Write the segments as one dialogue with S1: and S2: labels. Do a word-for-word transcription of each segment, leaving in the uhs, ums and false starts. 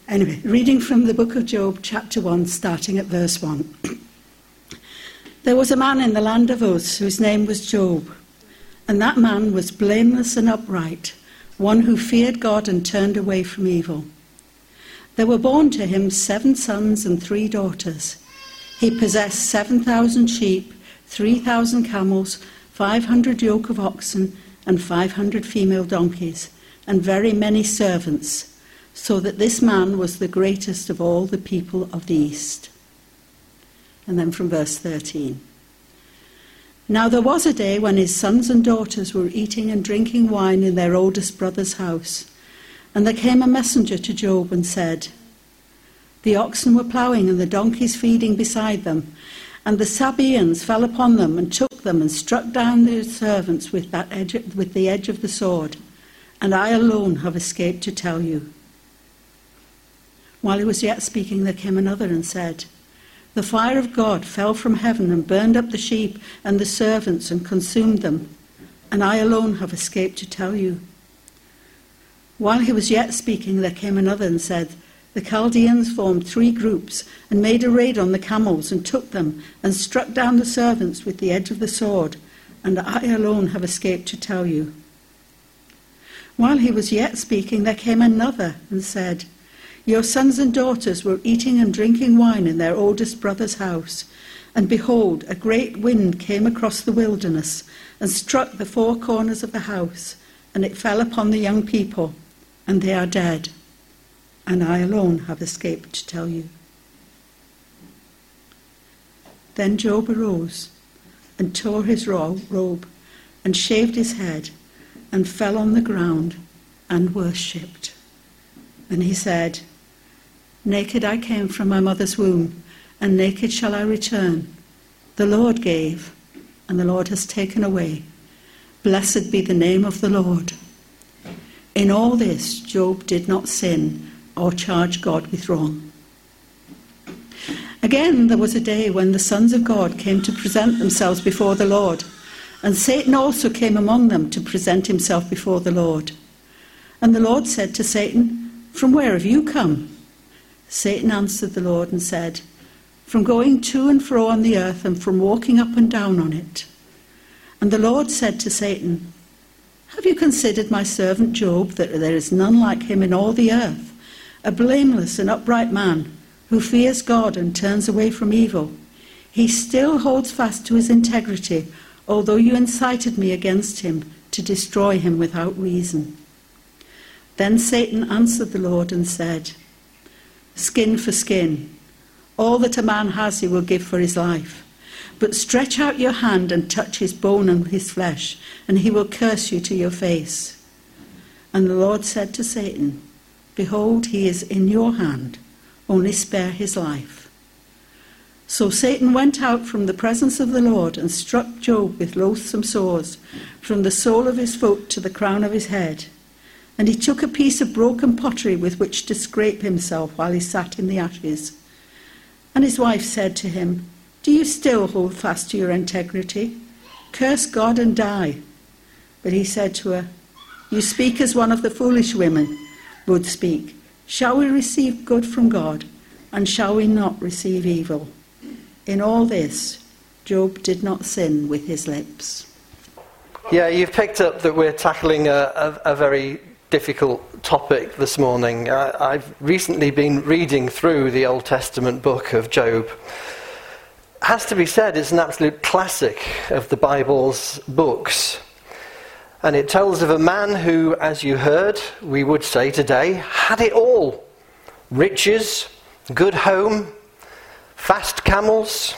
S1: Anyway, reading from the book of Job, chapter one, starting at verse one. There was a man in the land of Uz whose name was Job, and that man was blameless and upright, one who feared God and turned away from evil. There were born to him seven sons and three daughters. He possessed seven thousand sheep, three thousand camels, five hundred yoke of oxen, and five hundred female donkeys, and very many servants, so that this man was the greatest of all the people of the East. And then from verse thirteen. Now there was a day when his sons and daughters were eating and drinking wine in their oldest brother's house. And there came a messenger to Job and said, The oxen were ploughing and the donkeys feeding beside them, and the Sabaeans fell upon them and took them and struck down their servants with, that edge, with the edge of the sword. And I alone have escaped to tell you. While he was yet speaking, there came another and said, The fire of God fell from heaven and burned up the sheep and the servants and consumed them, and I alone have escaped to tell you. While he was yet speaking, there came another and said, The Chaldeans formed three groups and made a raid on the camels and took them and struck down the servants with the edge of the sword, and I alone have escaped to tell you. While he was yet speaking, there came another and said, Your sons and daughters were eating and drinking wine in their oldest brother's house, and behold, a great wind came across the wilderness and struck the four corners of the house, and it fell upon the young people, and they are dead, and I alone have escaped to tell you. Then Job arose and tore his robe and shaved his head and fell on the ground and worshipped. And he said, Naked I came from my mother's womb, and naked shall I return. The Lord gave, and the Lord has taken away. Blessed be the name of the Lord. In all this, Job did not sin or charge God with wrong. Again, there was a day when the sons of God came to present themselves before the Lord, and Satan also came among them to present himself before the Lord. And the Lord said to Satan, From where have you come? Satan answered the Lord and said, From going to and fro on the earth and from walking up and down on it. And the Lord said to Satan, Have you considered my servant Job, that there is none like him in all the earth, a blameless and upright man, who fears God and turns away from evil? He still holds fast to his integrity, although you incited me against him to destroy him without reason. Then Satan answered the Lord and said, Skin for skin. All that a man has he will give for his life. But stretch out your hand and touch his bone and his flesh, and he will curse you to your face. And the Lord said to Satan, Behold, he is in your hand. Only spare his life. So Satan went out from the presence of the Lord and struck Job with loathsome sores, from the sole of his foot to the crown of his head. And he took a piece of broken pottery with which to scrape himself while he sat in the ashes. And his wife said to him, Do you still hold fast to your integrity? Curse God and die. But he said to her, You speak as one of the foolish women would speak. Shall we receive good from God, and shall we not receive evil? In all this, Job did not sin with his lips.
S2: Yeah, you've picked up that we're tackling a, a, a very difficult topic this morning. I, I've recently been reading through the Old Testament book of Job. It has to be said, it's an absolute classic of the Bible's books. And it tells of a man who, as you heard, we would say today, had it all. Riches, good home, fast camels.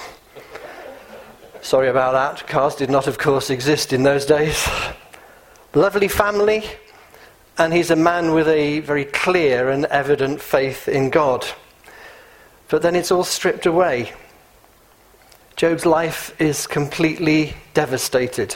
S2: Sorry about that. Cars did not, of course, exist in those days. Lovely family. And he's a man with a very clear and evident faith in God. But then it's all stripped away. Job's life is completely devastated.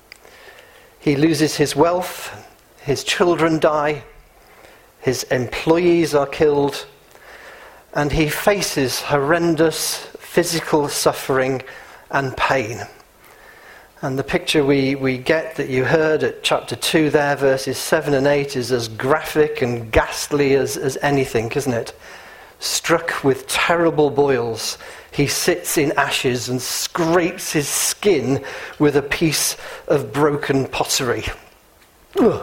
S2: He loses his wealth, his children die, his employees are killed, and he faces horrendous physical suffering and pain. And the picture we, we get that you heard at chapter two there, verses seven and eight, is as graphic and ghastly as, as anything, isn't it? Struck with terrible boils, he sits in ashes and scrapes his skin with a piece of broken pottery. Ugh.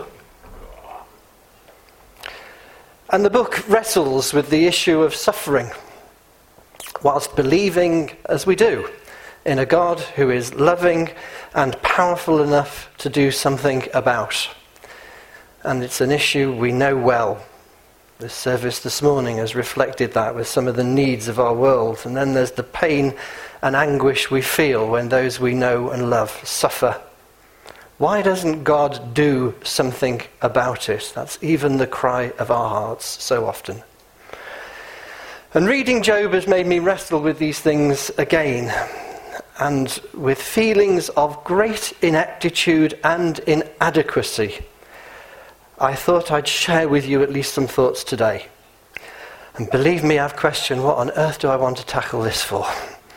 S2: And the book wrestles with the issue of suffering, whilst believing, as we do, in a God who is loving and powerful enough to do something about. And it's an issue we know well. This service this morning has reflected that with some of the needs of our world. And then there's the pain and anguish we feel when those we know and love suffer. Why doesn't God do something about it? That's even the cry of our hearts so often. And reading Job has made me wrestle with these things again, and with feelings of great ineptitude and inadequacy. I thought I'd share with you at least some thoughts today. And believe me, I've questioned, what on earth do I want to tackle this for?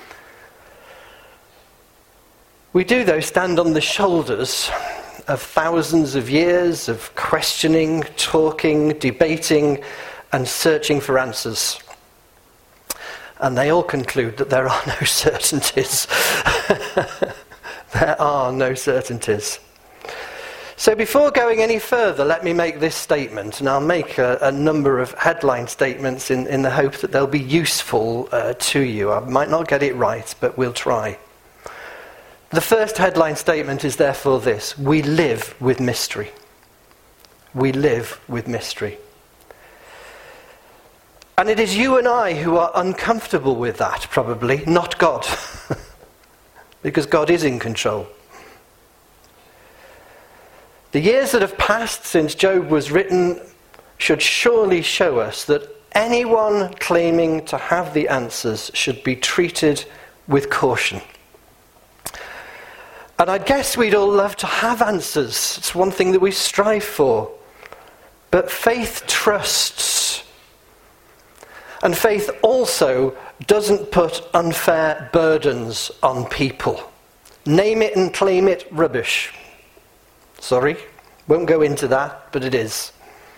S2: We do, though, stand on the shoulders of thousands of years of questioning, talking, debating, and searching for answers. And they all conclude that there are no certainties. There are no certainties. So before going any further, let me make this statement, and I'll make a, a number of headline statements in, in the hope that they'll be useful uh, to you. I might not get it right, but we'll try. The first headline statement is therefore this: we live with mystery. We live with mystery. And it is you and I who are uncomfortable with that, probably, not God. Because God is in control. The years that have passed since Job was written should surely show us that anyone claiming to have the answers should be treated with caution. And I guess we'd all love to have answers. It's one thing that we strive for. But faith trusts. And faith also doesn't put unfair burdens on people. Name it and claim it rubbish. Sorry, won't go into that, but it is.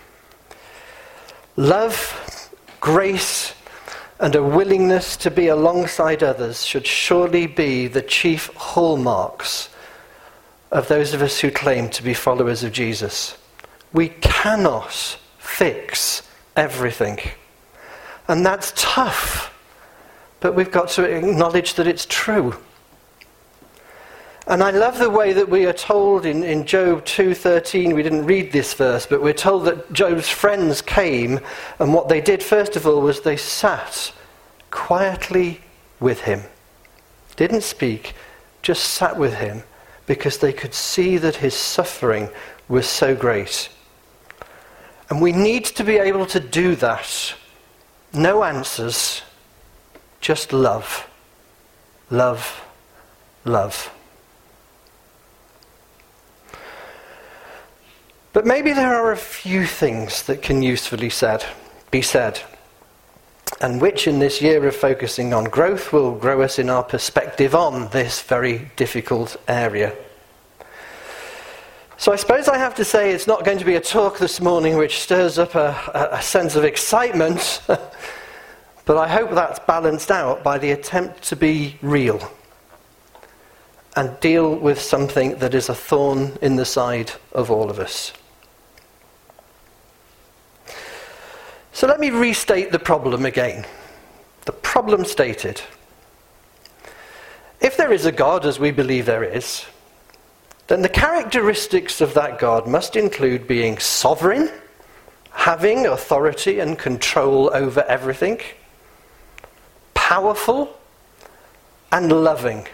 S2: Love, grace, and a willingness to be alongside others should surely be the chief hallmarks of those of us who claim to be followers of Jesus. We cannot fix everything. And that's tough, but we've got to acknowledge that it's true. And I love the way that we are told in, in Job two thirteen, we didn't read this verse, but we're told that Job's friends came, and what they did first of all was they sat quietly with him. Didn't speak, just sat with him, because they could see that his suffering was so great. And we need to be able to do that. No answers, just love. Love, love. But maybe there are a few things that can usefully said, be said, and which in this year of focusing on growth will grow us in our perspective on this very difficult area. So I suppose I have to say it's not going to be a talk this morning which stirs up a, a sense of excitement, but I hope that's balanced out by the attempt to be real and deal with something that is a thorn in the side of all of us. So let me restate the problem again. The problem stated. If there is a God, as we believe there is, then the characteristics of that God must include being sovereign, having authority and control over everything, powerful, and loving.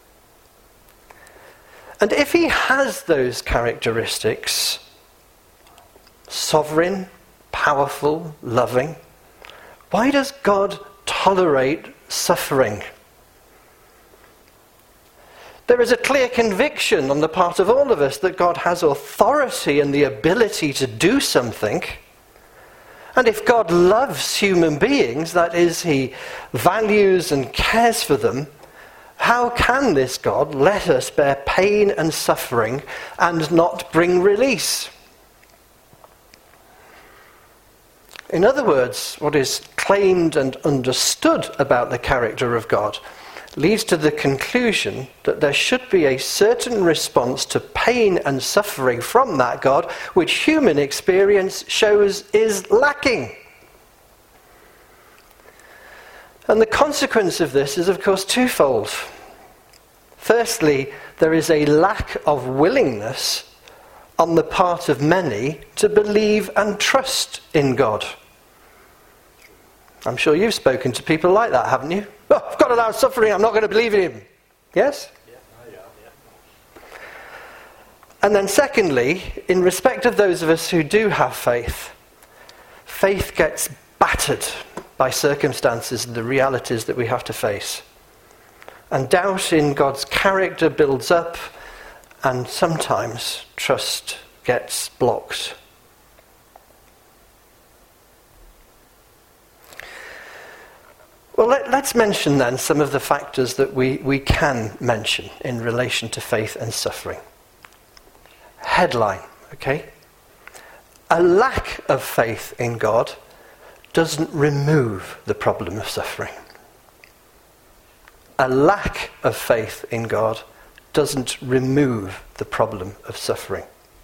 S2: And if he has those characteristics, sovereign, powerful, loving, why does God tolerate suffering? There is a clear conviction on the part of all of us that God has authority and the ability to do something. And if God loves human beings, that is, he values and cares for them, How can this God let us bear pain and suffering and not bring release? In other words, what is claimed and understood about the character of God leads to the conclusion that there should be a certain response to pain and suffering from that God, which human experience shows is lacking. And the consequence of this is, of course, twofold. Firstly, there is a lack of willingness on the part of many to believe and trust in God. I'm sure you've spoken to people like that, haven't you? Oh, I've got allowed suffering, I'm not going to believe in him. Yes?
S3: Yeah, yeah, yeah.
S2: And then secondly, in respect of those of us who do have faith, faith gets battered by circumstances and the realities that we have to face. And doubt in God's character builds up, and sometimes trust gets blocked. Well, let, let's mention then some of the factors that we, we can mention in relation to faith and suffering. Headline, okay? A lack of faith in God doesn't remove the problem of suffering. A lack of faith in God doesn't remove the problem of suffering.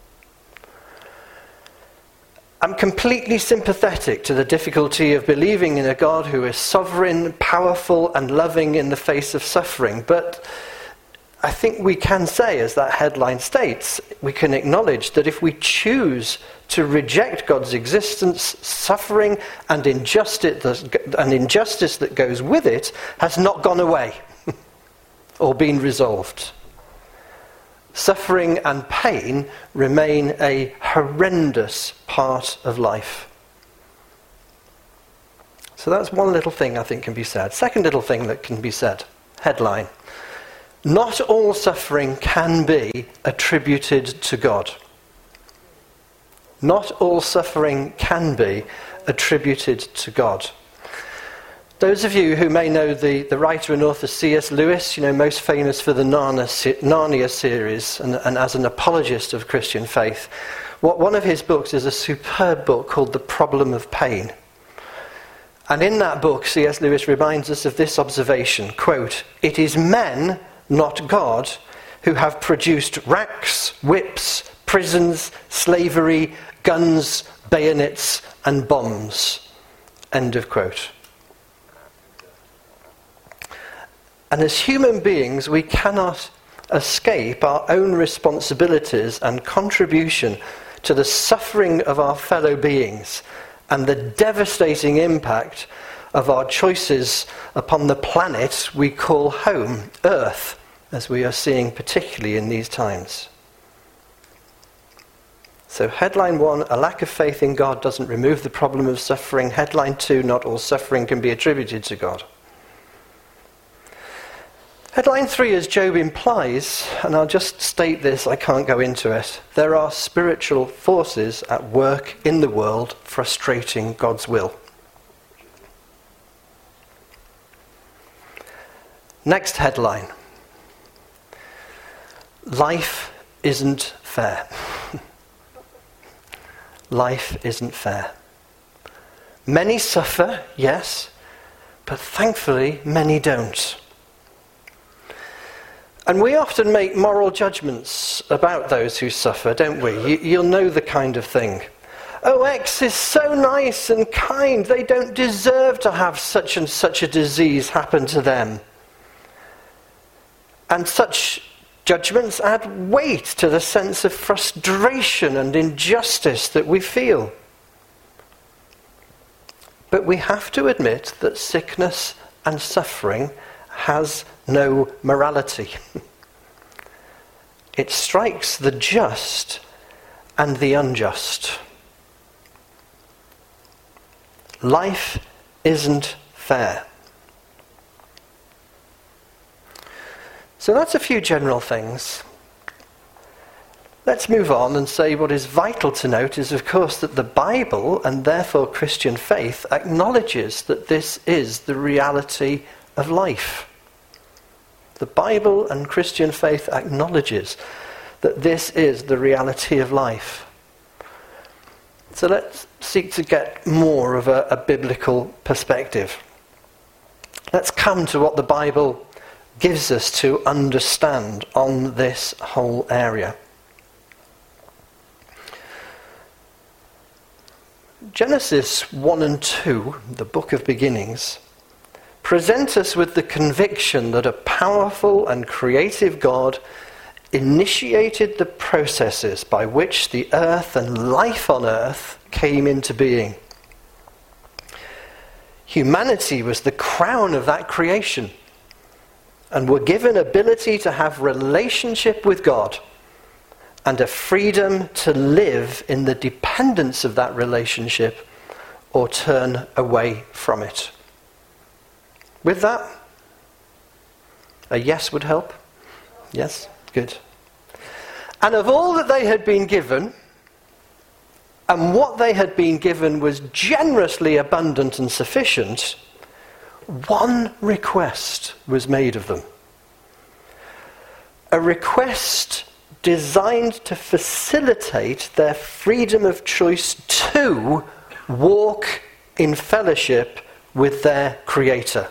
S2: I'm completely sympathetic to the difficulty of believing in a God who is sovereign, powerful, and loving in the face of suffering, but I think we can say, as that headline states, we can acknowledge that if we choose to reject God's existence, suffering and injustice, and injustice that goes with it has not gone away or been resolved. Suffering and pain remain a horrendous part of life. So that's one little thing I think can be said. Second little thing that can be said, headline. Not all suffering can be attributed to God. Not all suffering can be attributed to God. Those of you who may know the, the writer and author C S Lewis, you know, most famous for the Narnia, Narnia series and, and as an apologist of Christian faith, what, one of his books is a superb book called The Problem of Pain. And in that book, C S Lewis reminds us of this observation, quote, "It is men, not God, who have produced racks, whips, prisons, slavery, guns, bayonets, and bombs." End of quote. And as human beings, we cannot escape our own responsibilities and contribution to the suffering of our fellow beings and the devastating impact of our choices upon the planet we call home, Earth, as we are seeing particularly in these times. So headline one, a lack of faith in God doesn't remove the problem of suffering. Headline two, not all suffering can be attributed to God. Headline three, as Job implies, and I'll just state this, I can't go into it, there are spiritual forces at work in the world frustrating God's will. Next headline. Life isn't fair. Life isn't fair. Many suffer, yes, but thankfully many don't. And we often make moral judgments about those who suffer, don't we? You, you'll know the kind of thing. Oh, X is so nice and kind, they don't deserve to have such and such a disease happen to them. And such judgments add weight to the sense of frustration and injustice that we feel. But we have to admit that sickness and suffering has no morality. It strikes the just and the unjust. Life isn't fair. So that's a few general things. Let's move on and say what is vital to note is, of course, that the Bible, and therefore Christian faith, acknowledges that this is the reality of life. The Bible and Christian faith acknowledges that this is the reality of life. So let's seek to get more of a, a biblical perspective. Let's come to what the Bible gives us to understand on this whole area. Genesis one and two, the book of beginnings, present us with the conviction that a powerful and creative God initiated the processes by which the earth and life on earth came into being. Humanity was the crown of that creation and were given ability to have relationship with God and a freedom to live in the dependence of that relationship or turn away from it. With that, a yes would help? Yes? Good. And of all that they had been given, and what they had been given was generously abundant and sufficient, one request was made of them. A request designed to facilitate their freedom of choice to walk in fellowship with their Creator.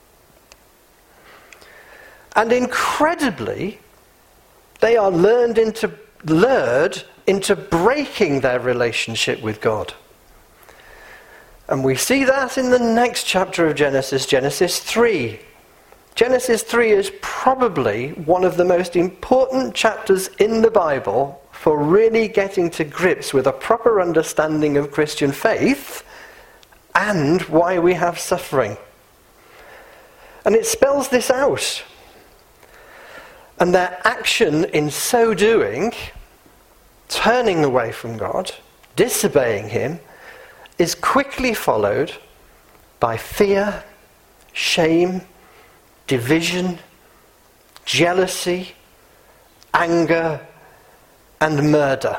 S2: And incredibly, they are lured into, lured into breaking their relationship with God. And we see that in the next chapter of Genesis, Genesis three. Genesis three is probably one of the most important chapters in the Bible for really getting to grips with a proper understanding of Christian faith and why we have suffering. And it spells this out. And their action in so doing, turning away from God, disobeying him, is quickly followed by fear, shame, division, jealousy, anger, and murder.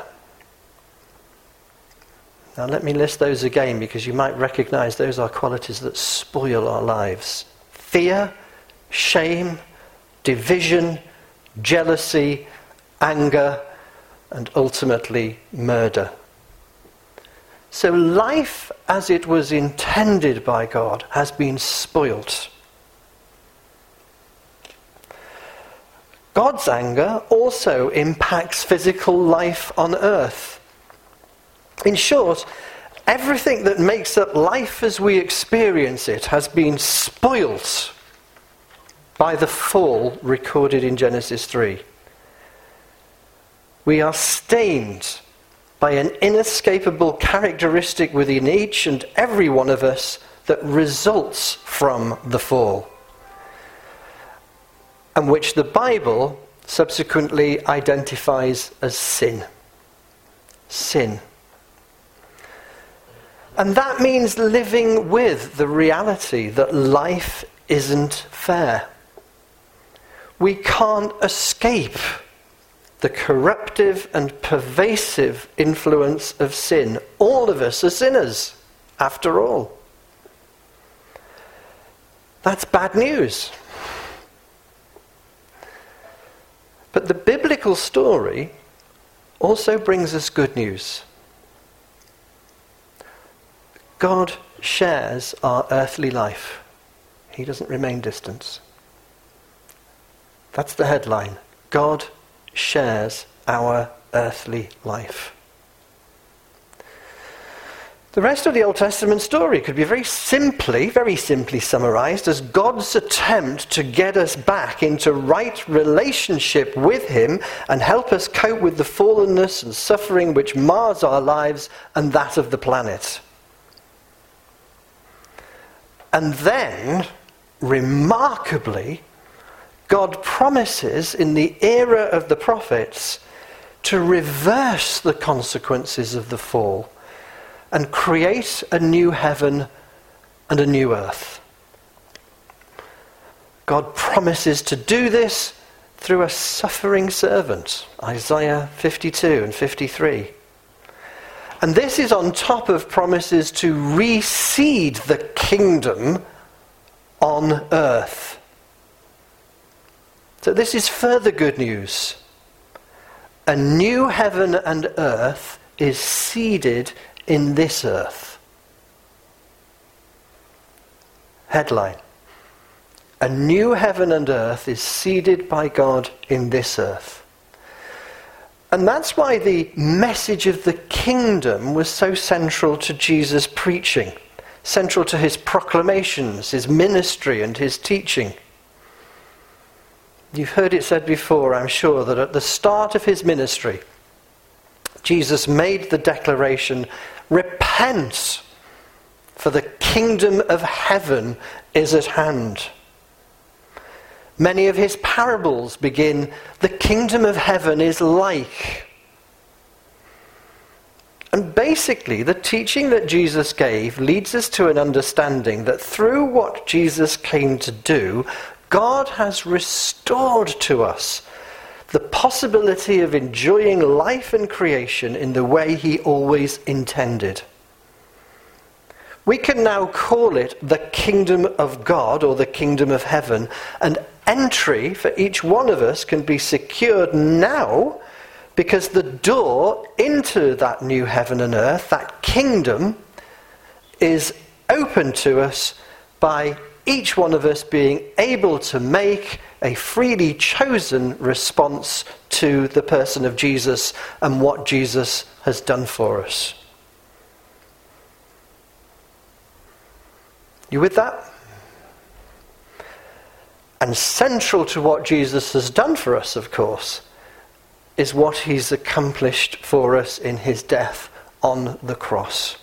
S2: Now let me list those again, because you might recognize those are qualities that spoil our lives. Fear, shame, division, jealousy, anger, and ultimately murder. So life as it was intended by God has been spoilt. God's anger also impacts physical life on earth. In short, everything that makes up life as we experience it has been spoilt by the fall recorded in Genesis three. We are stained by an inescapable characteristic within each and every one of us that results from the fall, and which the Bible subsequently identifies as sin. Sin. And that means living with the reality that life isn't fair. We can't escape the corruptive and pervasive influence of sin. All of us are sinners, after all. That's bad news. But the biblical story also brings us good news. God shares our earthly life. He doesn't remain distant. That's the headline. God shares our earthly life. The rest of the Old Testament story could be very simply, very simply summarized as God's attempt to get us back into right relationship with him and help us cope with the fallenness and suffering which mars our lives and that of the planet. And then, remarkably, God promises in the era of the prophets to reverse the consequences of the fall and create a new heaven and a new earth. God promises to do this through a suffering servant, Isaiah fifty-two and fifty-three. And this is on top of promises to reseed the kingdom on earth. So this is further good news. A new heaven and earth is seeded in this earth. Headline: a new heaven and earth is seeded by God in this earth. And that's why the message of the kingdom was so central to Jesus' preaching, central to his proclamations, his ministry and his teaching. You've heard it said before, I'm sure, that at the start of his ministry, Jesus made the declaration, "Repent, for the kingdom of heaven is at hand." Many of his parables begin, "The kingdom of heaven is like." And basically, the teaching that Jesus gave leads us to an understanding that through what Jesus came to do, God has restored to us the possibility of enjoying life and creation in the way he always intended. We can now call it the kingdom of God or the kingdom of heaven, and entry for each one of us can be secured now because the door into that new heaven and earth, that kingdom, is open to us by each one of us being able to make a freely chosen response to the person of Jesus and what Jesus has done for us. You with that? And central to what Jesus has done for us, of course, is what he's accomplished for us in his death on the cross.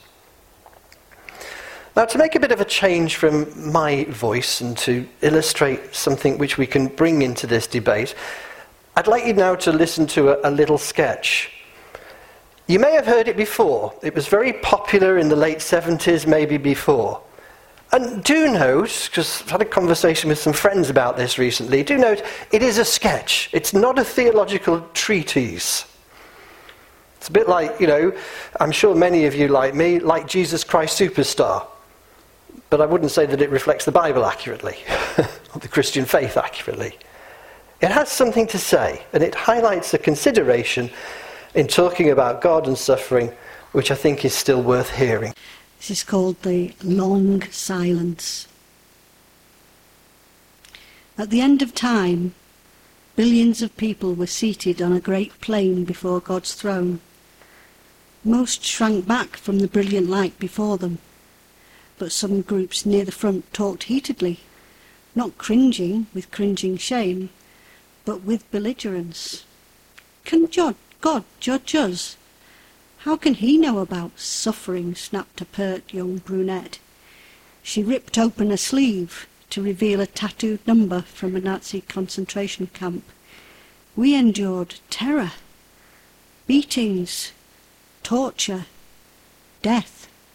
S2: Now, to make a bit of a change from my voice and to illustrate something which we can bring into this debate, I'd like you now to listen to a, a little sketch. You may have heard it before. It was very popular in the late seventies, maybe before. And do note, because I've had a conversation with some friends about this recently, do note it is a sketch. It's not a theological treatise. It's a bit like, you know, I'm sure many of you like me, like Jesus Christ Superstar. But I wouldn't say that it reflects the Bible accurately, or the Christian faith accurately. It has something to say, and it highlights a consideration in talking about God and suffering, which I think is still worth hearing.
S4: This is called the long silence. At the end of time, billions of people were seated on a great plain before God's throne. Most shrank back from the brilliant light before them. But some groups near the front talked heatedly, not cringing with cringing shame, but with belligerence. Can God judge us? How can he know about suffering? Snapped a pert young brunette. She ripped open a sleeve to reveal a tattooed number from a Nazi concentration camp. We endured terror, beatings, torture, death.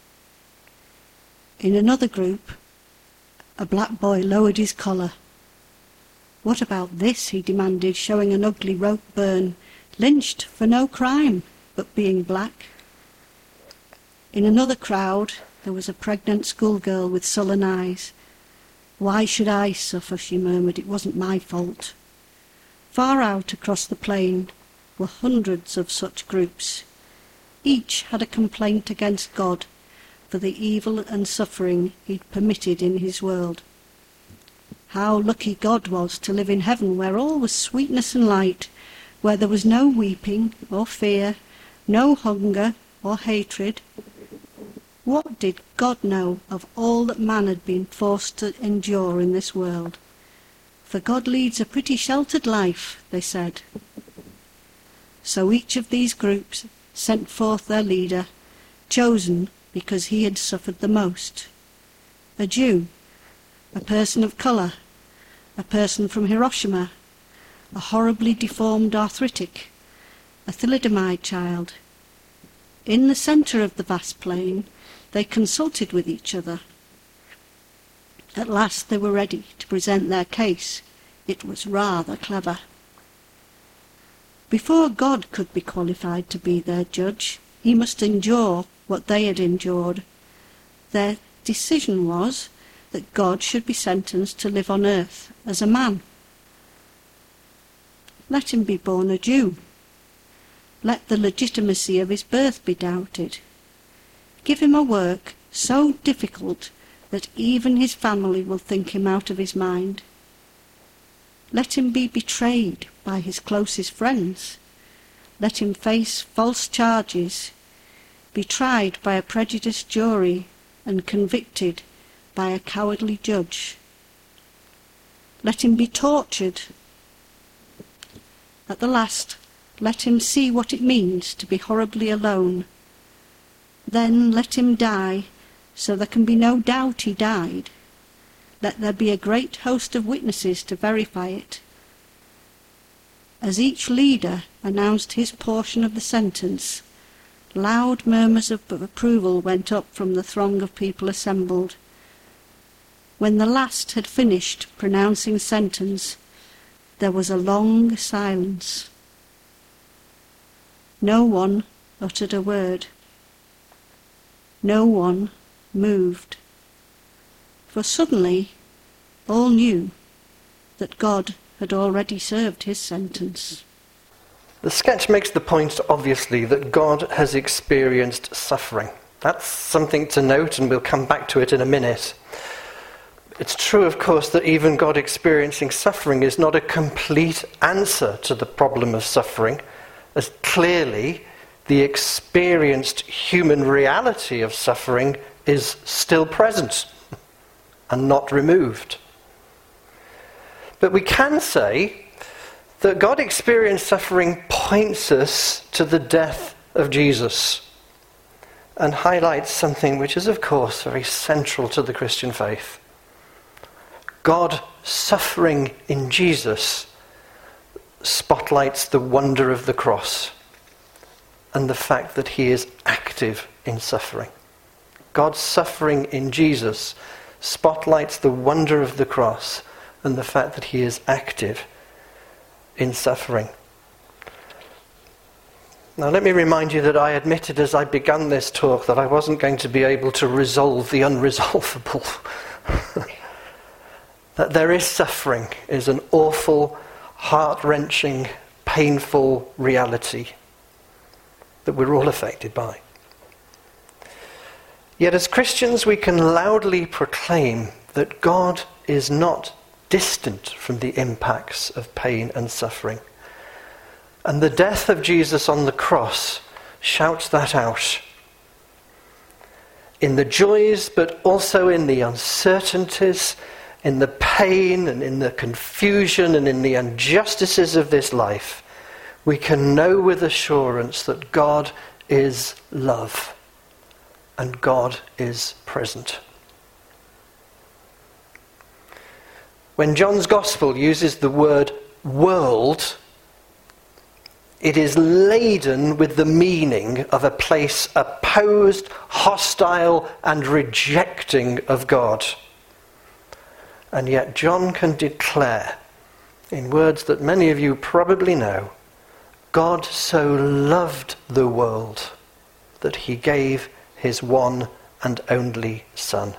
S4: In another group, a black boy lowered his collar. What about this, he demanded, showing an ugly rope burn, lynched for no crime but being black. In another crowd, there was a pregnant schoolgirl with sullen eyes. Why should I suffer, she murmured, it wasn't my fault. Far out across the plain were hundreds of such groups. Each had a complaint against God for the evil and suffering he'd permitted in his world. How lucky God was to live in heaven, where all was sweetness and light, where there was no weeping or fear, no hunger or hatred. What did God know of all that man had been forced to endure in this world? For God leads a pretty sheltered life, they said. So each of these groups sent forth their leader, chosen because he had suffered the most. A Jew, a person of colour, a person from Hiroshima, a horribly deformed arthritic, a thalidomide child. In the centre of the vast plain, they consulted with each other. At last they were ready to present their case. It was rather clever. Before God could be qualified to be their judge, he must endure what they had endured. Their decision was that God should be sentenced to live on earth as a man. let him be born a Jew. Let the legitimacy of his birth be doubted. Give him a work so difficult that even his family will think him out of his mind. Let him be betrayed by his closest friends. Let him face false charges, be tried by a prejudiced jury, and convicted by a cowardly judge. Let him be tortured. At the last, let him see what it means to be horribly alone. Then let him die, so there can be no doubt he died. Let there be a great host of witnesses to verify it. As each leader announced his portion of the sentence, loud murmurs of approval went up from the throng of people assembled. When the last had finished pronouncing sentence, there was a long silence. No one uttered a word. No one moved. For suddenly all knew that God had already served his sentence.
S2: The sketch makes the point, obviously, that God has experienced suffering. That's something to note, and we'll come back to it in a minute. It's true, of course, that even God experiencing suffering is not a complete answer to the problem of suffering, as clearly the experienced human reality of suffering is still present and not removed. But we can say that God experienced suffering points us to the death of Jesus and highlights something which is, of course, very central to the Christian faith. God suffering in Jesus spotlights the wonder of the cross and the fact that he is active in suffering. God's suffering in Jesus spotlights the wonder of the cross and the fact that he is active in suffering. Now let me remind you that I admitted as I began this talk that I wasn't going to be able to resolve the unresolvable. That there is suffering is an awful, heart-wrenching, painful reality that we're all affected by. Yet as Christians we can loudly proclaim that God is not distant from the impacts of pain and suffering. And the death of Jesus on the cross shouts that out. In the joys, but also in the uncertainties, in the pain and in the confusion and in the injustices of this life, we can know with assurance that God is love and God is present. When John's Gospel uses the word world, it is laden with the meaning of a place opposed, hostile, and rejecting of God. And yet John can declare, in words that many of you probably know, God so loved the world that he gave his one and only Son.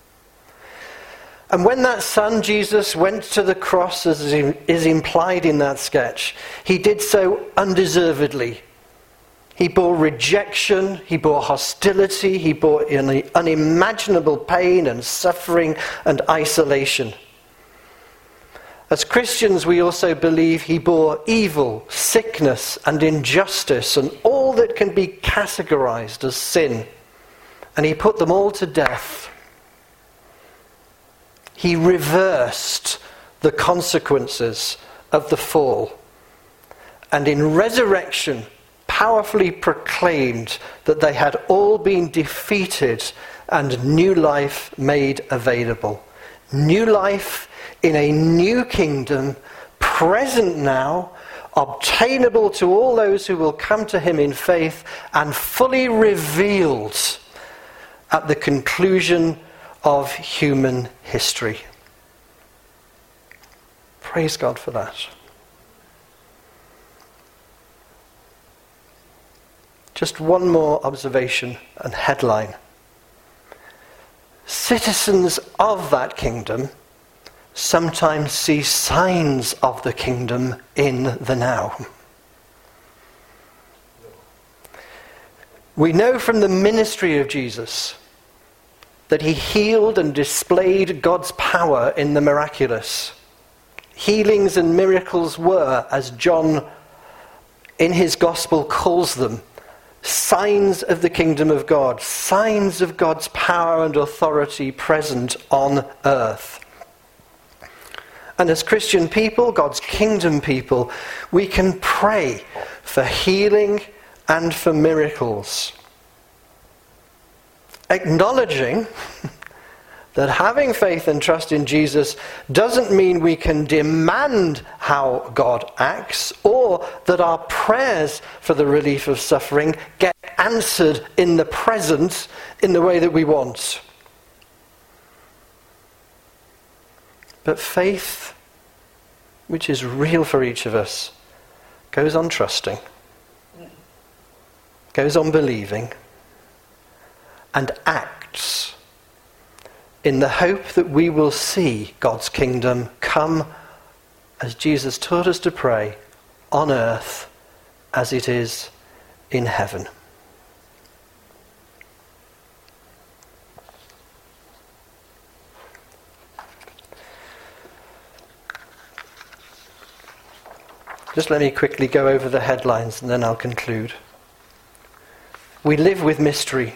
S2: And when that Son, Jesus, went to the cross, as is implied in that sketch, he did so undeservedly. He bore rejection, he bore hostility, he bore unimaginable pain and suffering and isolation. As Christians, we also believe he bore evil, sickness and injustice and all that can be categorized as sin. And he put them all to death. He reversed the consequences of the fall. And in resurrection, powerfully proclaimed that they had all been defeated and new life made available. New life in a new kingdom, present now, obtainable to all those who will come to him in faith, and fully revealed at the conclusion of human history. Praise God for that. Just one more observation and headline. Citizens of that kingdom sometimes see signs of the kingdom in the now. We know from the ministry of Jesus that he healed and displayed God's power in the miraculous. Healings and miracles were, as John in his gospel calls them, signs of the kingdom of God, signs of God's power and authority present on earth. And as Christian people, God's kingdom people, we can pray for healing and for miracles, acknowledging that having faith and trust in Jesus doesn't mean we can demand how God acts, or that our prayers for the relief of suffering get answered in the present in the way that we want. But faith, which is real for each of us, goes on trusting, goes on believing, and acts in the hope that we will see God's kingdom come, as Jesus taught us to pray, on earth as it is in heaven. Just let me quickly go over the headlines and then I'll conclude. We live with mystery.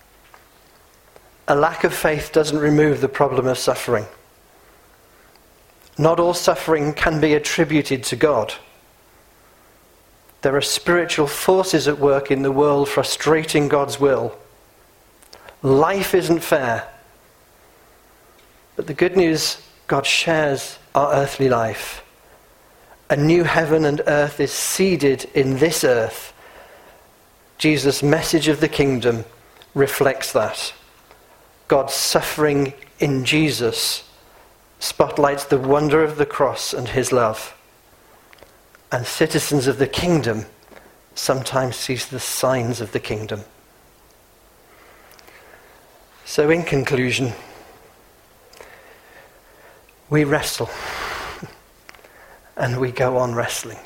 S2: A lack of faith doesn't remove the problem of suffering. Not all suffering can be attributed to God. There are spiritual forces at work in the world frustrating God's will. Life isn't fair. But the good news, God shares our earthly life. A new heaven and earth is seeded in this earth. Jesus' message of the kingdom reflects that. God's suffering in Jesus spotlights the wonder of the cross and his love. And citizens of the kingdom sometimes see the signs of the kingdom. So in conclusion, we wrestle and we go on wrestling.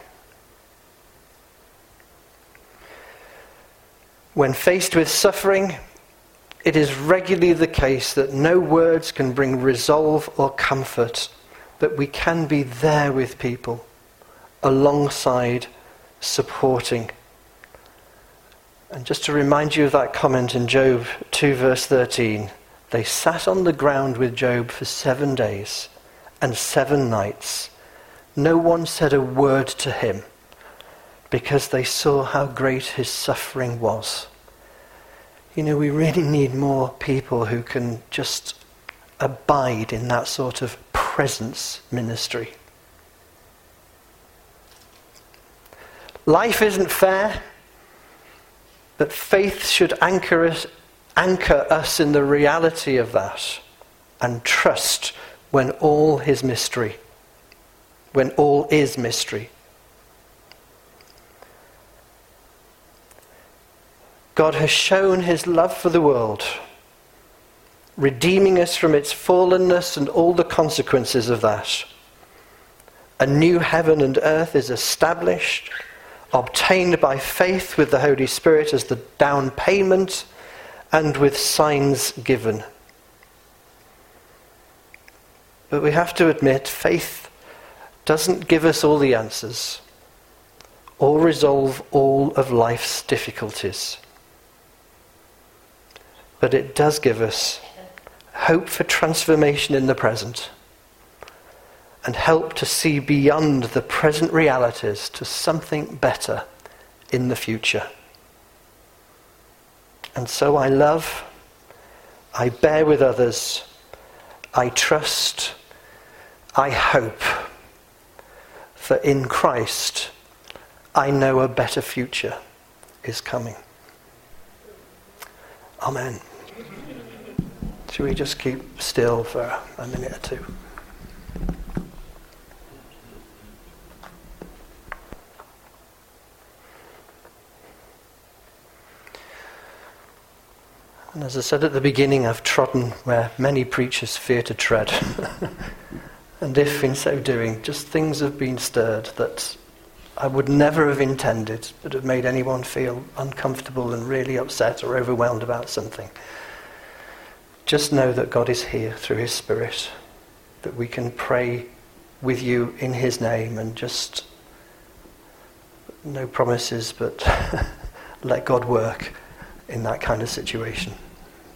S2: When faced with suffering, it is regularly the case that no words can bring resolve or comfort, but we can be there with people, alongside, supporting. And just to remind you of that comment in Job two verse thirteen, they sat on the ground with Job for seven days and seven nights. No one said a word to him, because they saw how great his suffering was. You know, we really need more people who can just abide in that sort of presence ministry. Life isn't fair, but faith should anchor us, anchor us in the reality of that, and trust when all is mystery, when all is mystery. God has shown his love for the world, redeeming us from its fallenness and all the consequences of that. A new heaven and earth is established, obtained by faith with the Holy Spirit as the down payment and with signs given. But we have to admit, faith doesn't give us all the answers or resolve all of life's difficulties. But it does give us hope for transformation in the present and help to see beyond the present realities to something better in the future. And so I love, I bear with others, I trust, I hope, for in Christ I know a better future is coming. Amen. Should we just keep still for a minute or two? And as I said at the beginning, I've trodden where many preachers fear to tread. And if in so doing just things have been stirred that I would never have intended, but have made anyone feel uncomfortable and really upset or overwhelmed about something, just know that God is here through his Spirit, that we can pray with you in his name, and just no promises, but let God work in that kind of situation.